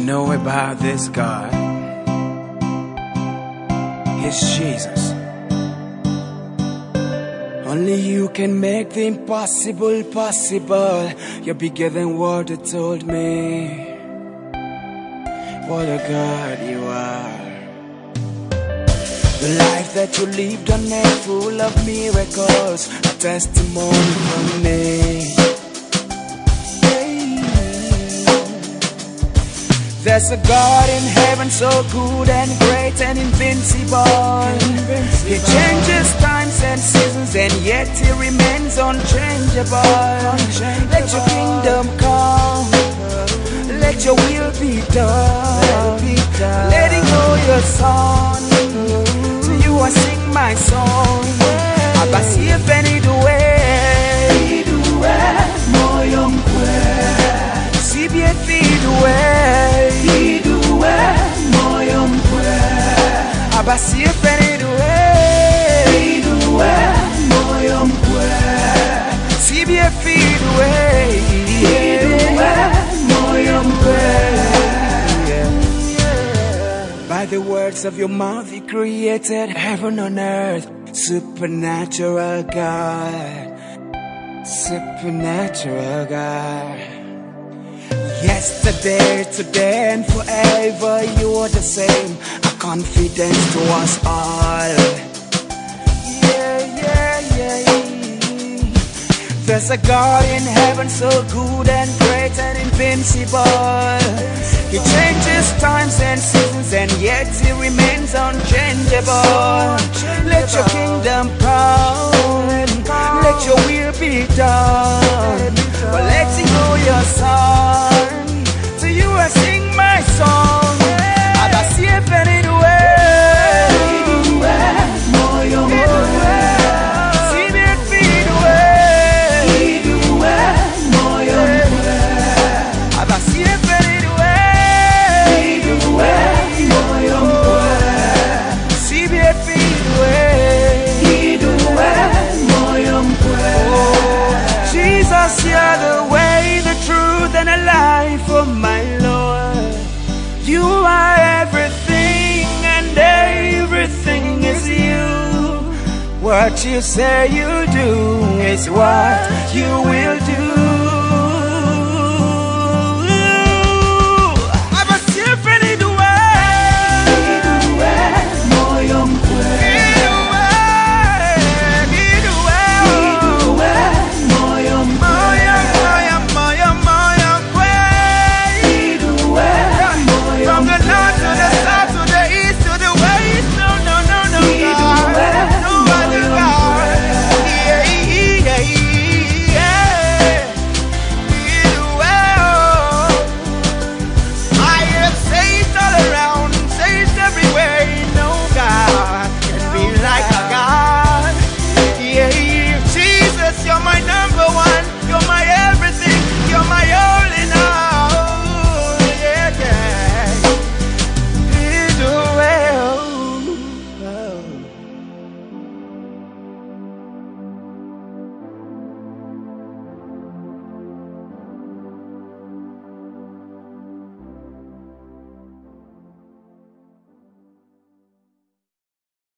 know about this God? It's Jesus. Only you can make the impossible possible. You're bigger than what you told me. What a God you are. The life that you lived on earth, full of miracles, a testimony from me. There's a God in heaven so good and great and invincible. He changes times and seasons, and yet He remains unchangeable. Let your kingdom come, let your will be done. Letting go your son, to you I sing my song. Abasi efeni duwe, moyo mkwe. Sibi efi duwe, moyo mkwe. Abasi efeni duwe, moyo mkwe. Sibi efi duwe, moyo mkwe. By the words of your mouth you created heaven on earth. Supernatural God, supernatural God. Yesterday, today and forever you are the same. A confidence to us all. There's a God in heaven so good and great and invincible. He changes times and seasons, and yet He remains unchangeable. Let your kingdom come, let your will be done. For letting go your son, to you I sing my song. Abasi efeni duwe, moyo mkwe. Sibi efi duwe, moyo mkwe. Abasi efeni duwe, moyo mkwe. Sibi efi duwe, moyo mkwe. Jesus, you're the way, the truth, and the life of my Lord. You are everything, and everything is you. What you say you do is what you will do.